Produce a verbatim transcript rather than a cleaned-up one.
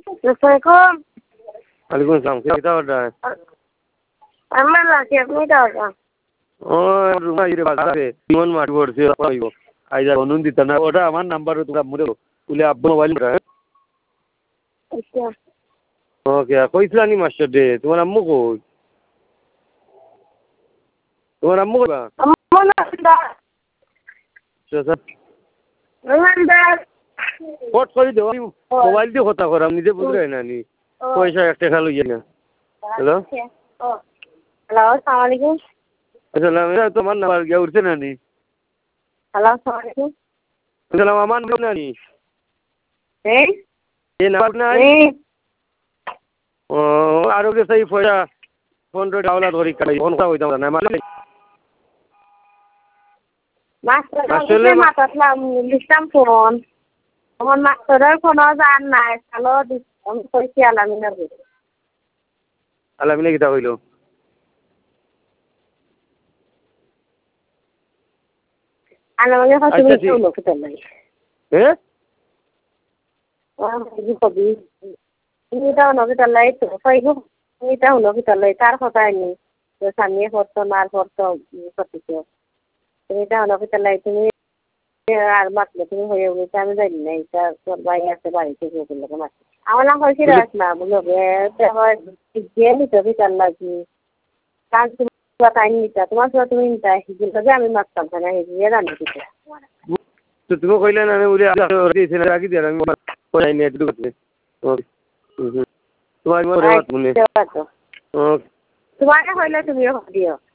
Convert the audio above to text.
Assalamualaikum. Waalaikumsalam. Kita order. Amma lagi আপনি টা order. ও রুমা ইরে বাজারে মন মাটি পড়ছে পাইব আইজা অনুন দিত না ওটা আমার নাম্বার তোমরা মুরে বলে আব্বু মোবাইল রা আচ্ছা ওকে কইছলানি মাস্টার দে তোমার আম্মু কই তোমার আম্মু কই আম্মু না আচ্ছা রোহানদা ফট করে দাও মোবাইল দিয়ে কথা করাম নিজে বুঝলে না নি পয়সা একটা খালো ইয়ে না হ্যালো হ্যালো আসসালামু আলাইকুম আসসালাম এটা তোমার নাম্বার গিয়া উঠছে না নি হ্যালো আসসালামু আলাইকুম আসসালাম আমার নাম না নি এই এই নাম্বার না ও আরো কে সেই পয়সা পনেরো টাকা ধরি কাটাই ফোন করা হইতাম না মানে মাস্টার মাতাতলাম লিখতাম ফোন আমার মাস্টারের ফোনও জান নাই হ্যালো আমি কইছি আলামিনা বলে আলামিনা কিটা হইলো আলামিনা কত তুমি হলো কিটা নাই হ্যাঁ ও কি কবি এটা হলো কিটা লাই তো কইলো এটা হলো কিটা লাই তার কথা নেই তো সামনে হতো না হতো কত এটা হলো কিটা লাই তুমি আর মাত্র তুমি হয়ে গেছে আমি জানি না এটা তোর ভাই আছে বাড়িতে গিয়ে বললো মাত্র আমার নাম হয়েছে রাসনা বললো হয় গিয়ে নিতে ভিতর লাগি কাজ তুমি তাই নিতা তোমার সাথে তুমি নিতা হিজুল যে আমি মারতাম না হিজিয়ে রান্না দিতে তো তুমি কইলে না আমি উড়ে দিয়েছি না রাখি দিয়ে আমি কোথায় নিয়ে একটু করতে তোমার মনে রাত মনে তোমাকে হইলে তুমিও দিও